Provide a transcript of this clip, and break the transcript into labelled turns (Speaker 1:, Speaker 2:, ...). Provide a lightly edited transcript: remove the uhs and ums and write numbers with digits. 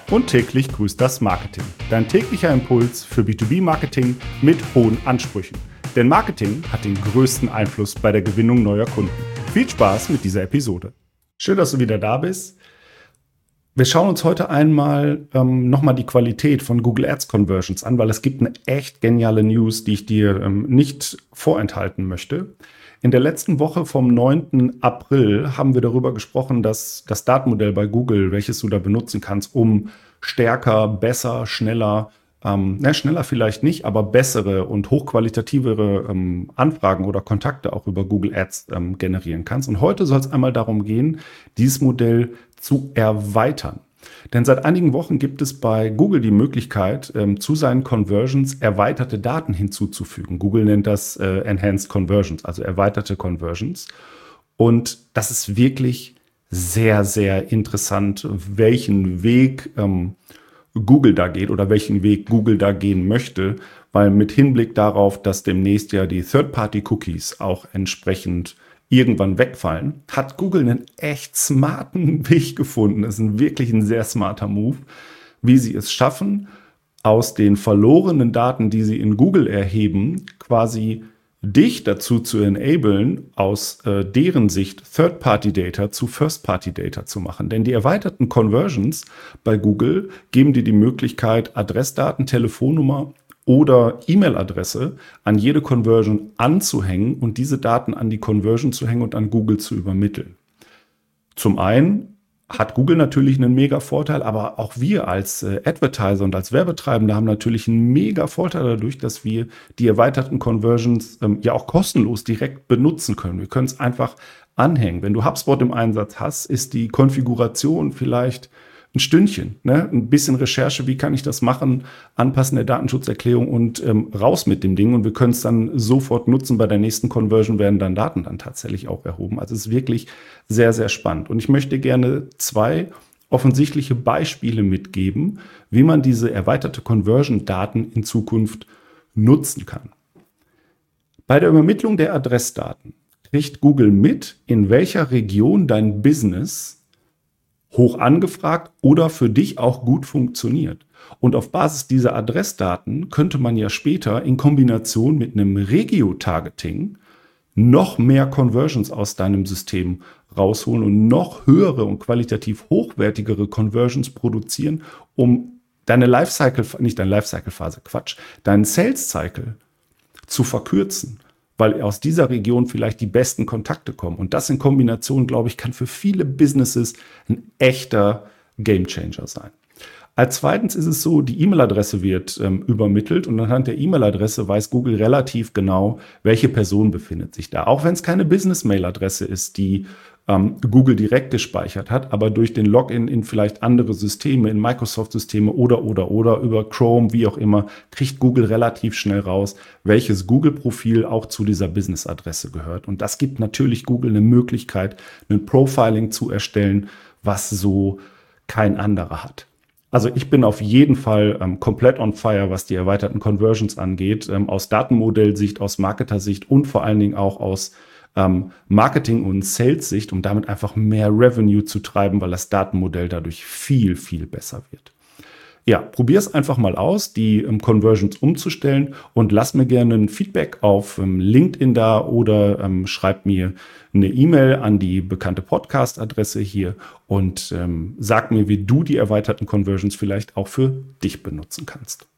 Speaker 1: Und täglich grüßt das Marketing. Dein täglicher Impuls für B2B-Marketing mit hohen Ansprüchen. Denn Marketing hat den größten Einfluss bei der Gewinnung neuer Kunden. Viel Spaß mit dieser Episode. Schön, dass du wieder da bist. Wir schauen uns heute einmal nochmal die Qualität von Google Ads Conversions an, weil es gibt eine echt geniale News, die ich dir nicht vorenthalten möchte. In der letzten Woche vom 9. April haben wir darüber gesprochen, dass das Datenmodell bei Google, welches du da benutzen kannst, um stärker, besser, schneller, schneller vielleicht nicht, aber bessere und hochqualitativere Anfragen oder Kontakte auch über Google Ads generieren kannst. Und heute soll es einmal darum gehen, dieses Modell zu erweitern. Denn seit einigen Wochen gibt es bei Google die Möglichkeit, zu seinen Conversions erweiterte Daten hinzuzufügen. Google nennt das Enhanced Conversions, also erweiterte Conversions. Und das ist wirklich sehr, sehr interessant, welchen Weg Google da geht oder welchen Weg Google da gehen möchte, weil mit Hinblick darauf, dass demnächst ja die Third-Party-Cookies auch entsprechend irgendwann wegfallen, hat Google einen echt smarten Weg gefunden. Das ist wirklich ein sehr smarter Move, wie sie es schaffen, aus den verlorenen Daten, die sie in Google erheben, quasi dich dazu zu enablen, aus deren Sicht Third-Party-Data zu First-Party-Data zu machen. Denn die erweiterten Conversions bei Google geben dir die Möglichkeit, Adressdaten, Telefonnummer oder E-Mail-Adresse an jede Conversion anzuhängen und diese Daten an die Conversion zu hängen und an Google zu übermitteln. Zum einen hat Google natürlich einen mega Vorteil, aber auch wir als Advertiser und als Werbetreibende haben natürlich einen mega Vorteil dadurch, dass wir die erweiterten Conversions ja auch kostenlos direkt benutzen können. Wir können es einfach anhängen. Wenn du HubSpot im Einsatz hast, ist die Konfiguration vielleicht ein Stündchen, ne? Ein bisschen Recherche, wie kann ich das machen, Anpassen der Datenschutzerklärung und raus mit dem Ding. Und wir können es dann sofort nutzen. Bei der nächsten Conversion werden dann Daten dann tatsächlich auch erhoben. Also es ist wirklich sehr, sehr spannend. Und ich möchte gerne 2 offensichtliche Beispiele mitgeben, wie man diese erweiterte Conversion-Daten in Zukunft nutzen kann. Bei der Übermittlung der Adressdaten kriegt Google mit, in welcher Region dein Business hoch angefragt oder für dich auch gut funktioniert. Und auf Basis dieser Adressdaten könnte man ja später in Kombination mit einem Regio-Targeting noch mehr Conversions aus deinem System rausholen und noch höhere und qualitativ hochwertigere Conversions produzieren, um deinen Sales Cycle zu verkürzen, weil aus dieser Region vielleicht die besten Kontakte kommen. Und das in Kombination, glaube ich, kann für viele Businesses ein echter Gamechanger sein. Als zweitens ist es so, die E-Mail-Adresse wird übermittelt und anhand der E-Mail-Adresse weiß Google relativ genau, welche Person befindet sich da. Auch wenn es keine Business-Mail-Adresse ist, die Google direkt gespeichert hat, aber durch den Login in vielleicht andere Systeme, in Microsoft-Systeme oder über Chrome, wie auch immer, kriegt Google relativ schnell raus, welches Google-Profil auch zu dieser Business-Adresse gehört. Und das gibt natürlich Google eine Möglichkeit, ein Profiling zu erstellen, was so kein anderer hat. Also ich bin auf jeden Fall komplett on fire, was die erweiterten Conversions angeht, aus Datenmodellsicht, aus Marketer-Sicht und vor allen Dingen auch aus Marketing- und Sales-Sicht, um damit einfach mehr Revenue zu treiben, weil das Datenmodell dadurch viel, viel besser wird. Ja, probier es einfach mal aus, die Conversions umzustellen und lass mir gerne ein Feedback auf LinkedIn da oder schreib mir eine E-Mail an die bekannte Podcast-Adresse hier und sag mir, wie du die erweiterten Conversions vielleicht auch für dich benutzen kannst.